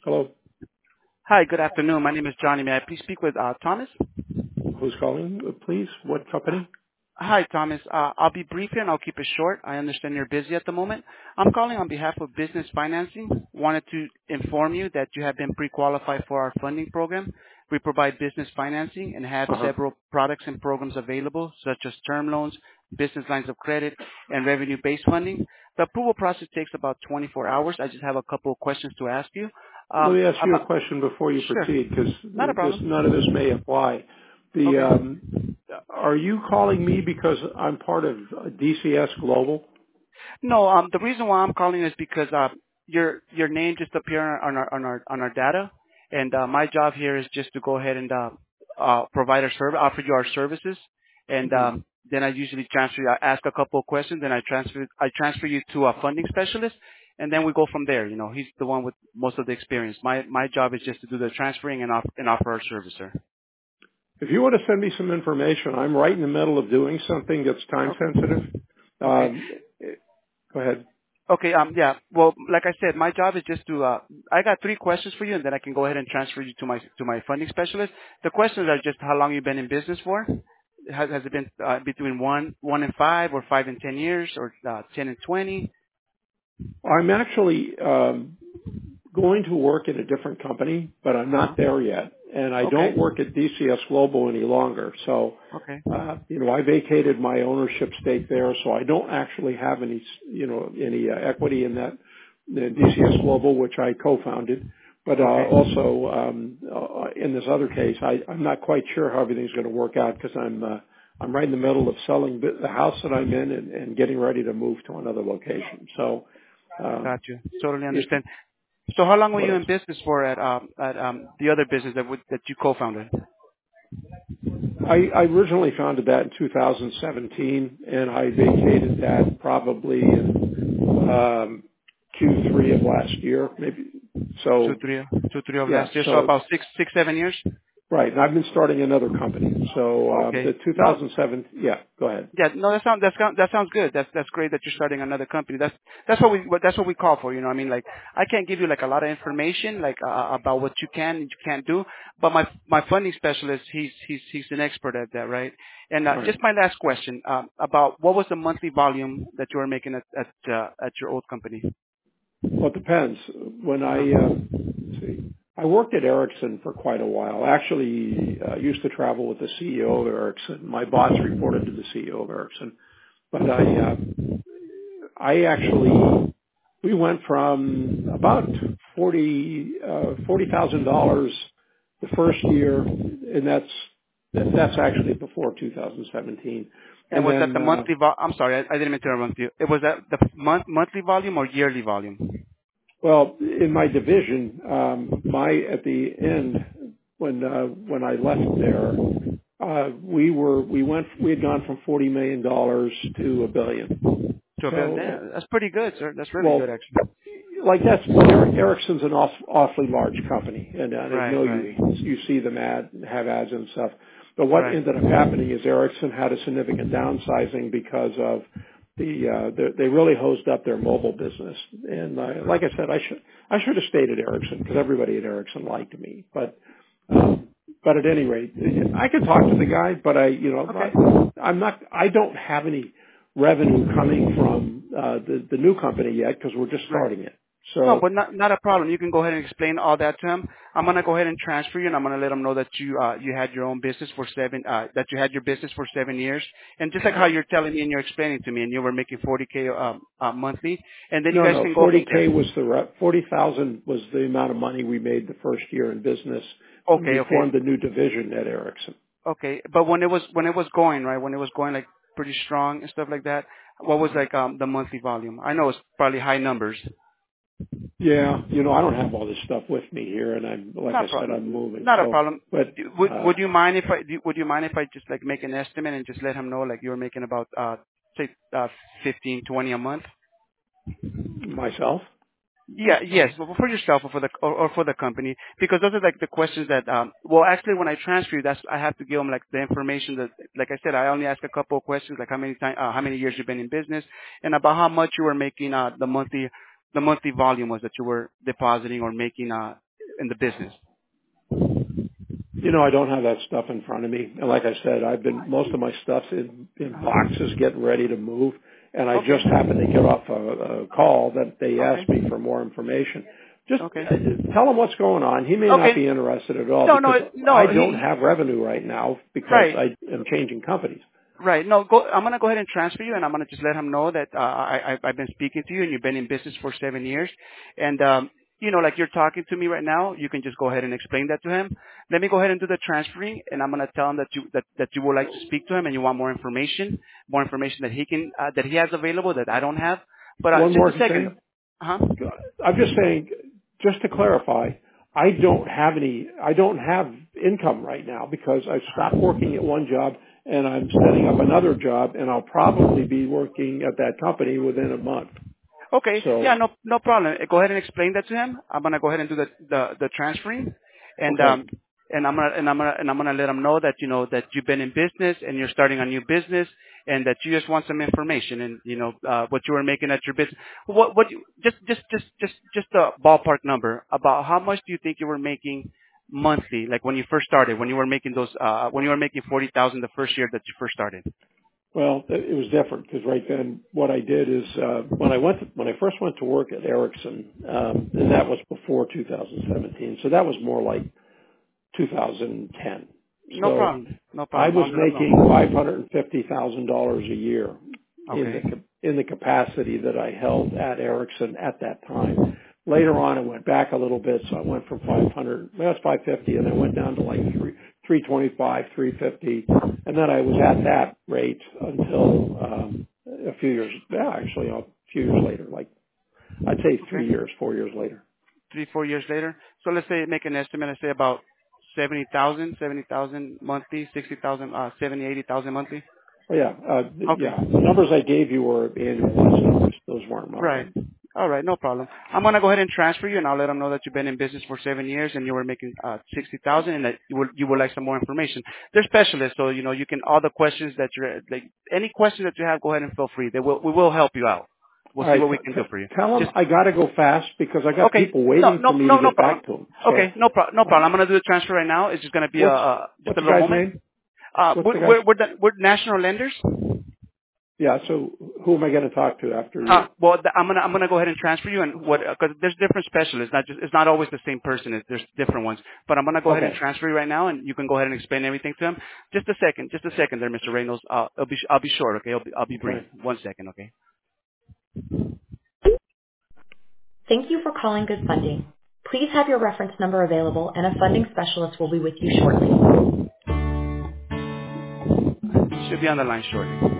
Hello. Hi, good afternoon. My name is Johnny. May I please speak with Thomas? Who's calling, please? What company? Hi, Thomas. I'll be brief here and I'll keep it short. I understand you're busy at the moment. I'm calling on behalf of Business Financing. Wanted to inform you that you have been pre-qualified for our funding program. We provide business financing and have Uh-huh. several products and programs available, such as term loans, business lines of credit, and revenue-based funding. The approval process takes about 24 hours. I just have a couple of questions to ask you. Let me ask you a About, question before you sure, proceed, because not a none of this problem. may apply. Okay. Are you calling me because I'm part of DCS Global? No, the reason why I'm calling is because your name just appeared on our data, and my job here is just to go ahead and provide our service, offer you our services, and Hmm. then I usually transfer you. I ask a couple of questions, then I transfer you to a funding specialist, and then we go from there. You know, he's the one with most of the experience. My job is just to do the transferring and offer our service, sir. If you want to send me some information, I'm right in the middle of doing something that's time Okay. sensitive. Okay. Um, Go ahead. Okay, yeah. Well, like I said, my job is just to, I got three questions for you, and then I can go ahead and transfer you to my funding specialist. The questions are just how long you've been in business for. Has it been between one and 5, or 5 and 10 years, or 10 and 20? I'm actually going to work at a different company, but I'm Uh-huh. not there yet. And I don't Okay. work at DCS Global any longer. So, Okay. I vacated my ownership stake there, so I don't actually have any, any equity in that, in DCS Global, which I co-founded. But Okay. also in this other case, I'm not quite sure how everything's going to work out because I'm right in the middle of selling the house that I'm in and getting ready to move to another location. So, Got you. Totally if understand. So how long were what you else? in business for at the other business that you co-founded? I originally founded that in 2017, and I vacated that probably in Q3 of last year, maybe. Two, So three, two, three of yeah, last year. So so about 6, 7 years. right, and I've been starting another company. So Okay. the No, 2007, yeah, go ahead. yeah, no, that sounds good. That's great that you're starting another company. That's what we call for. You know, I mean, like I can't give you like a lot of information like about what you can and you can't do, but my funding specialist, he's an expert at that, right? And All just right. my last question about what was the monthly volume that you were making at your old company? Well, it depends. When Uh huh. let's see, I worked at Ericsson for quite a while. Actually, used to travel with the CEO of Ericsson. My boss reported to the CEO of Ericsson, but I actually, we went from about $40,000 the first year, and that's actually before 2017. And And was that then, the I'm sorry, I didn't mean to interrupt you. It was that the monthly volume or yearly volume? well, in my division, at the end, when I left there, we had gone from $40 million dollars to $1 billion. To a billion. So, Damn, that's pretty good, sir. That's really well, good, actually. like that's, but Ericsson's an awfully large company, and I Right, know right, you see them have ads and stuff. But what right. ended up happening is Ericsson had a significant downsizing because of they really hosed up their mobile business. And like I said, I should have stayed at Ericsson because everybody at Ericsson liked me. But at any rate, I could talk to the guy, but Okay. I don't have any revenue coming from the new company yet because we're just Right. starting it. No, So but not a problem. You can go ahead and explain all that to him. I'm gonna go ahead and transfer you, and I'm gonna let him know that you had your own business for that you had your business for 7 years, and just like how you're telling me and you're explaining to me, and you were making 40K monthly, and then you guys no, can go from there. 40K was 40,000 was the amount of money we made the first year in business when Okay, we okay, formed a new division at Ericsson. okay. But when it was going right, when it was going like pretty strong and stuff like that, what was like the monthly volume? I know it's probably high numbers. Yeah, I don't have all this stuff with me here, and like I said, I'm moving. Not a So, problem. but Would you mind if would you mind if I just like make an estimate and just let him know like you were making about say 15, 20 a month? myself. Yeah, yes, well, for yourself or for the company, because those are like the questions that well actually when I transfer you, that's I have to give them like the information that, like I said, I only ask a couple of questions like how many years you've been in business and about how much you were making the monthly volume was that you were depositing or making in the business? You know, I don't have that stuff in front of me. And like I said, most of my stuff's in boxes getting ready to move. And I just happened to get off a call that they asked me for more information. Just tell him what's going on. He may not be interested at all because I don't have revenue right now because I am changing companies. Right. No, I'm going to go ahead and transfer you, and I'm going to just let him know that I've been speaking to you, and you've been in business for 7 years. And, you know, like you're talking to me right now, you can just go ahead and explain that to him. Let me go ahead and do the transferring, and I'm going to tell him that you would like to speak to him and you want more information that he has available that I don't have. But One just more a second. thing. I'm just saying, just to clarify, I don't have income right now because I stopped working at one job and I'm setting up another job, and I'll probably be working at that company within a month. Okay. So, yeah, no problem. Go ahead and explain that to him. I'm gonna go ahead and do the transferring, and and I'm gonna let him know that that you've been in business and you're starting a new business, and that you just want some information and what you were making at your business. Just a ballpark number about how much do you think you were making monthly, like when you first started, when you were making $40,000 the first year that you first started? Well, it was different because right then what I did is when I first went to work at Ericsson, and that was before 2017, so that was more like 2010. No problem. I was making $550,000 a year in the capacity that I held at Ericsson at that time. Later on, it went back a little bit, so I went from 550, and I went down to like 325, 350, and then I was at that rate until a few years later, like I'd say 4 years later. 4 years later. So let's say make an estimate. Let's say about 70,000 monthly, 60,000, 80,000 monthly. Oh, yeah. Yeah. The numbers I gave you were annualized numbers. Those weren't monthly. Right. All right. No problem. I'm going to go ahead and transfer you, and I'll let them know that you've been in business for 7 years and you were making 60,000 and that you would like some more information. They're specialists, so, you can, all the questions that any questions that you have, go ahead and feel free. We will help you out. We'll see what we can do for you. Tell them I got to go fast because I got people waiting for me to get back to them. So, okay. No problem. I'm going to do the transfer right now. It's just going to be just a little moment. We're national lenders. Yeah. So who am I going to talk to after you? Well, I'm gonna go ahead and transfer you, and because there's different specialists. It's not always the same person. There's different ones. But I'm gonna go ahead and transfer you right now, and you can go ahead and explain everything to him. Just a second there, Mr. Reynolds. I'll be short. Okay. I'll be brief. 1 second. Okay. Thank you for calling Good Funding. Please have your reference number available, and a funding specialist will be with you shortly. Should be on the line shortly.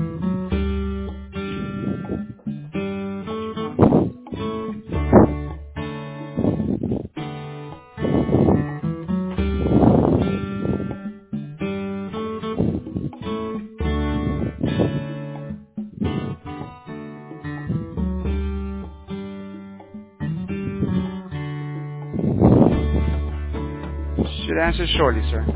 Should answer shortly, sir.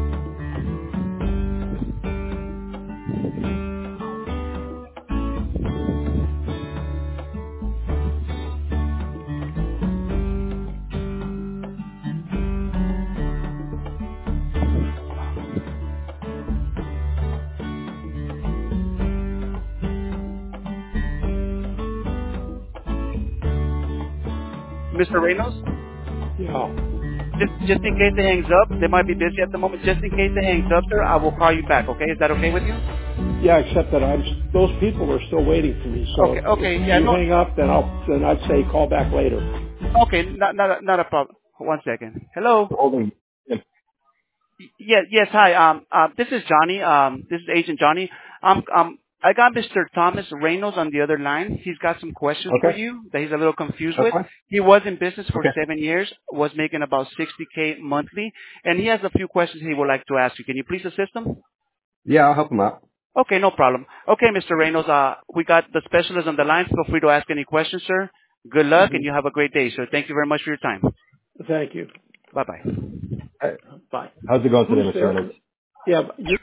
Mr. Reynolds? Yeah. Just in case it hangs up, they might be busy at the moment. Just in case it hangs up, sir, I will call you back. Okay? Is that okay with you? Yeah, except that those people are still waiting for me. So if you hang up, then I'd say call back later. Okay, not a problem. 1 second. Hello. Holding. Yes. Hi. This is Johnny. This is Agent Johnny. I got Mr. Thomas Reynolds on the other line. He's got some questions for you that he's a little confused with. He was in business for 7 years, was making about $60K monthly, and he has a few questions he would like to ask you. Can you please assist him? Yeah, I'll help him out. Okay, no problem. Okay, Mr. Reynolds, we got the specialist on the line. Feel free to ask any questions, sir. Good luck, and you have a great day, sir. Thank you very much for your time. Thank you. Bye-bye. Hey, Bye. how's it going today, Mr. Reynolds? Yeah.